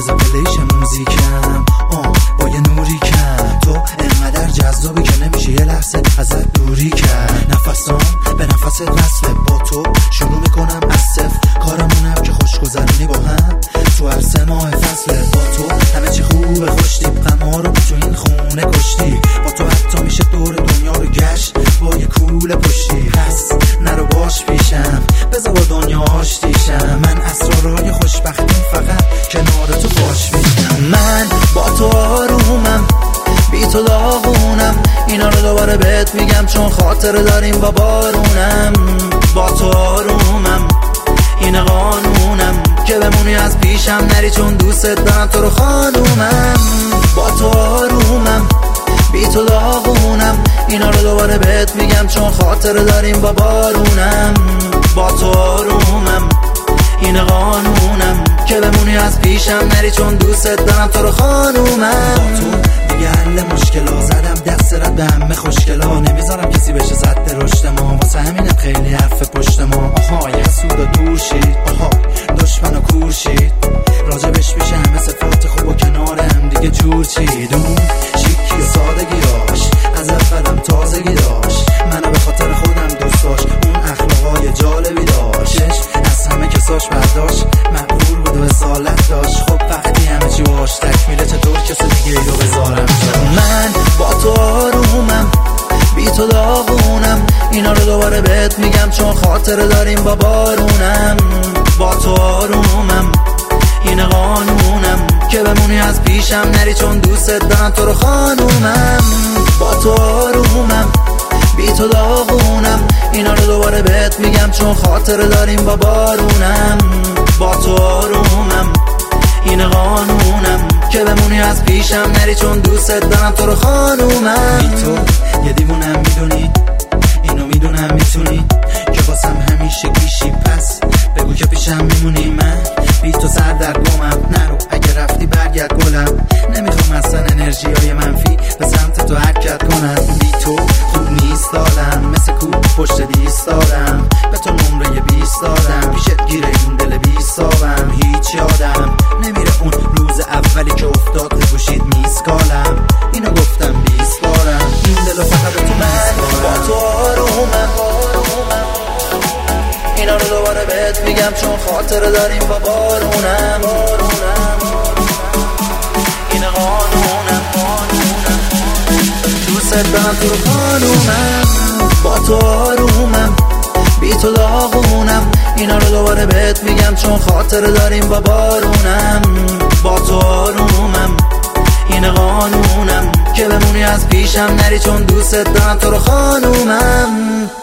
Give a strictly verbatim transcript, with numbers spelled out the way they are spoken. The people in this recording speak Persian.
بذار پلیش موزیکم آه با یه نوری کم. تو انقدر جذابی که نمیشه یه لحظه ازت دوری کرد. نفسام به نفس وصله، با تو شروع میکنم از صفر. کارمونم که خوش گذرونی با هم تو هر سه ماه فصله. با تو همه چی خوبه خوشتی، غم‌ها رو تو این خونه کشتی. با تو حتی میشه دور دنیا رو گشت با یه کوله پشتی. پس نرو باش پیشم، بذار با دنیا آشتیشم. من اسرارای خوشبختی فقط کنار تو باش میشم. من با تو آرومم، بی تو داغونم. اینا رو دوباره بهت میگم چون خاطره داریم با بارونم. با تو آرومم، این قانونم که بمونی از پیشم نری چون دوستت دارم تو رو خانومم. با تو آرومم، بی تو داغونم. اینا رو دوباره بهت میگم چون خاطره داریم با بارونم. با تو آرومم، این قانونم که بمونی از پیشم نری چون دوستت دارم تو رو خانومم. با تو دیگه حل مشکلا، زدم دست رد به همه خوشگلا. نمیذارم کسی بشه زد رشد ما، واسه همینم خیلی حرف پشت ما. آها یه سود و دور شید، آها دشمن و کور شید. راجبش میشه همه صفات خوب و کنار هم دیگه جور چید. اون شیکی و سادگیاش از اولم تازگی داشت. منو به خاطر خودم دوست داشت، اون اخلاقای جالبی داشتش. از همه کساش برداشت، مقبول بود و اصالت داشت. خب وقتی همه چی باش تکمیله چطور کسی دیگه ای رو بذارم جا. من با تو آرومم، بی تو داغونم. اینا رو دوباره بهت میگم چون خاطره داریم با بارونم. با تو آرومم، این قانونم که بمونی از پیشم نری چون دوستت دارم تو رو خانومم. با تو آرومم، بی تو داغونم. اینا رو دوباره بهت میگم چون خاطره داریم با بارونم. با تو آرومم، این قانونم که بمونی از پیشم نری چون دوستت دارم تو رو خانومم. بی تو یه دیوونم میدونی، اینو میدونم میتونی که واسم همیشه گیشی. پس بگو که پیشم میمونی. من بی تو سر در گمم، نرو اگه رفتی برگرد گلم. نمیخوام اصلا انرژی های منفی به سمت تو حرکت کنم. بی تو خوب نیست دادم، مثل کوب پشت دیست دادم. به تو نمره بیست دادم، پیشت گیره این دل بیست دادم. هیچ یادم نمیره اون روز اولی که افتاد بگوشید میسکالم. اینو گفتم بیست بارم، این دلو فقط تو من. با تو آرومم، اینا رو دوباره بهت میگم چون خاطره داریم با بارونم. این قانونم، دوست دارم تو رو خانومم. با تو آرومم، بی تو داغونم. اینا رو دوباره بهت میگم چون خاطره داریم با بارونم. با تو آرومم، این قانونم که بمونی از پیشم نری چون دوستت دارم تو رو خانومم.